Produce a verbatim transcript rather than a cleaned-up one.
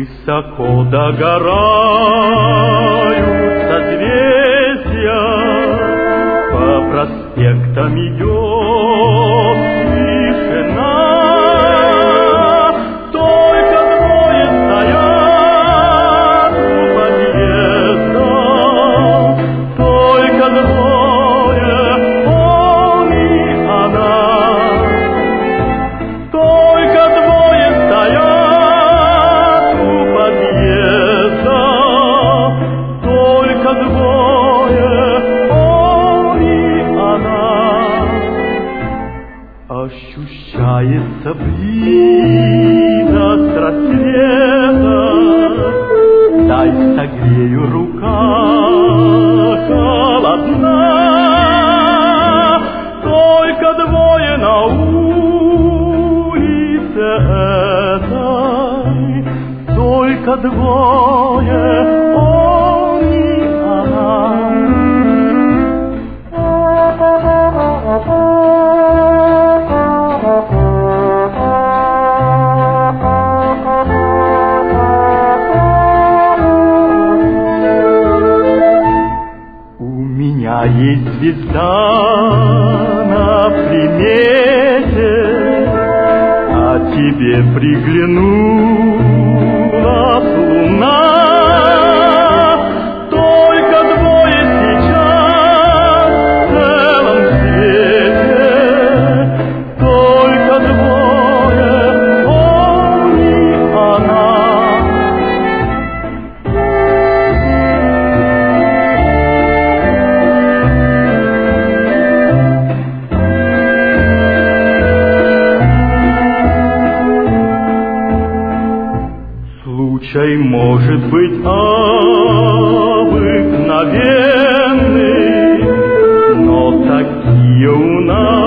Высоко догорают созвездия, по проспектам идет тишина. Только двое стоят у подъезда, только двое, он и она. Только двое стоят у подъезда, только двое, он и она. Ощущается близость рассвета, дай согрею, рука холодна. Только двое на улице этой, только двое, он и она. У меня есть звезда на примете, а тебе приглянулась луна. Только двое сейчас в целом свете, только двое, он и она. Случай может быть обыкновенный, но такие у нас